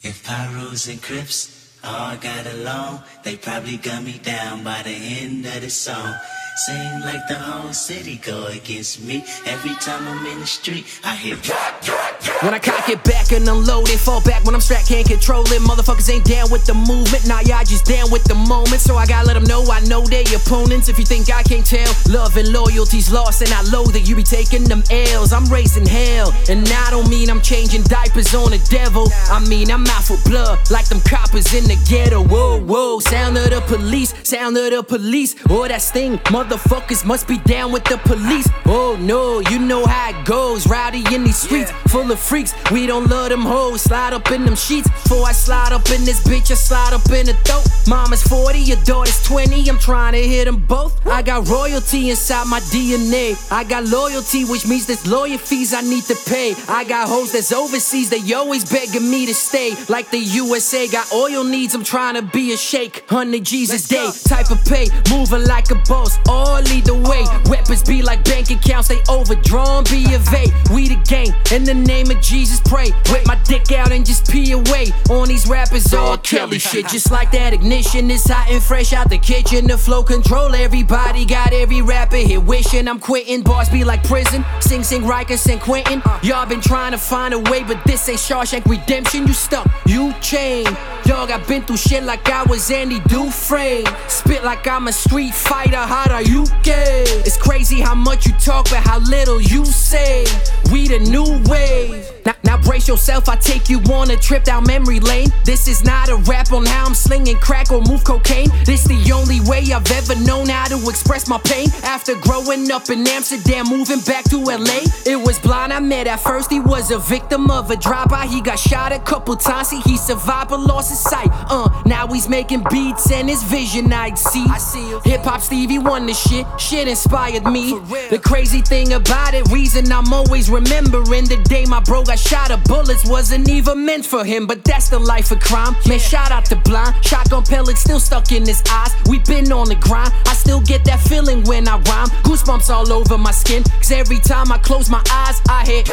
If Pyros and Crips all got along, they probably gun me down by the end of the song. Seem like the whole city go against me. Every time I'm in the street, I hear drop, drop, drop. When I cock it back and unload it, fall back when I'm strapped, can't control it. Motherfuckers ain't down with the movement, nah, y'all just down with the moment. So I gotta let them know I know they opponents. If you think I can't tell, love and loyalty's lost, and I loathe that you be taking them L's. I'm raising hell, and I don't mean I'm changing diapers on the devil. I mean I'm out for blood, like them coppers in the ghetto. Whoa, whoa, sound of the police, sound of the police. Oh, that sting, motherfuckers must be down with the police. Oh no, you know how it goes, rowdy in these streets, full of freaks. We don't love them hoes, slide up in them sheets. Before I slide up in this bitch, I slide up in the throat. Mama's 40, your daughter's 20, I'm trying to hit them both. I got royalty inside my DNA. I got loyalty, which means there's lawyer fees I need to pay. I got hoes that's overseas, they always begging me to stay. Like the USA got oil needs, I'm trying to be a sheikh. 100 Jesus day, type of pay, moving like a boss, all lead the way. Weapons be like bank accounts, they overdrawn, be of A. We the gang, in the name of Jesus pray. Whip my dick out and just pee away on these rappers, all Kelly shit. Just like that ignition is hot and fresh out the kitchen. The flow control, everybody got every rapper here wishing I'm quitting. Bars be like prison, Sing Sing Rikers, San Quentin. Y'all been trying to find a way, but this ain't Shawshank Redemption. You stuck, you chained. Dog, I been through shit like I was Andy Dufresne. Spit like I'm a street fighter, how do you get? It's crazy how much you talk, but how little you say. We the new wave. Now brace yourself, I take you on a trip down memory lane. This is not a rap on how I'm slinging crack or move cocaine. This the only way I've ever known how to express my pain. After growing up in Amsterdam, moving back to LA, it was blind I met at first. He was a victim of a drive-by. He got shot a couple times, see he survived but lost his sight. Now he's making beats and his vision I'd see. Hip-hop Stevie Wonder shit inspired me. The crazy thing about it, reason I'm always remembering the day my bro got shot of bullets wasn't even meant for him. But that's the life of crime. Man, shout out to Blind. Shotgun pellets still stuck in his eyes. We been on the grind. I still get that feeling when I rhyme. Goosebumps all over my skin, cause every time I close my eyes, I hear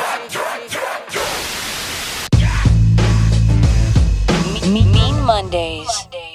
Mean Mondays.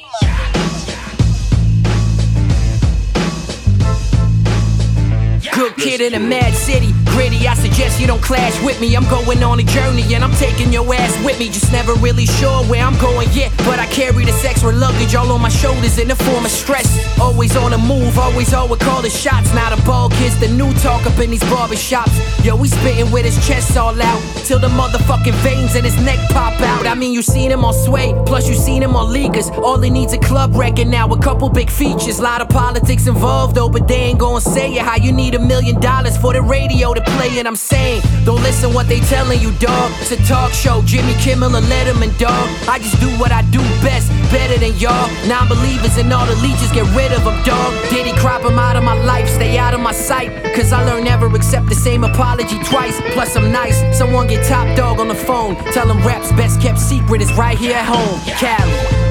Good kid in a mad city, gritty, I suggest you don't clash with me. I'm going on a journey and I'm taking your ass with me. Just never really sure where I'm going yet, but I carry this extra luggage all on my shoulders in the form of stress. Always on the move, always call the shots. Now the ball kids, the new talk up in these barbershops. Yo, we spitting with his chest all out, till the motherfucking veins in his neck pop out. I mean, you seen him on Sway, plus you seen him on Leakers. All he needs a club record now, a couple big features. Lot of politics involved though, but they ain't gonna say it. How you need $1 million for the radio to play it. I'm saying, don't listen what they telling you, dog. It's a talk show, Jimmy Kimmel and Letterman, dog. I just do what I do best, better than y'all. Non-believers and all the leeches, get rid of them, dog. Diddy crop them out of my life, stay out of my sight. Cause I learned never accept the same apology twice. Plus I'm nice, someone get Top Dog on the phone. Tell him rap's best kept secret is right here at home, Cali.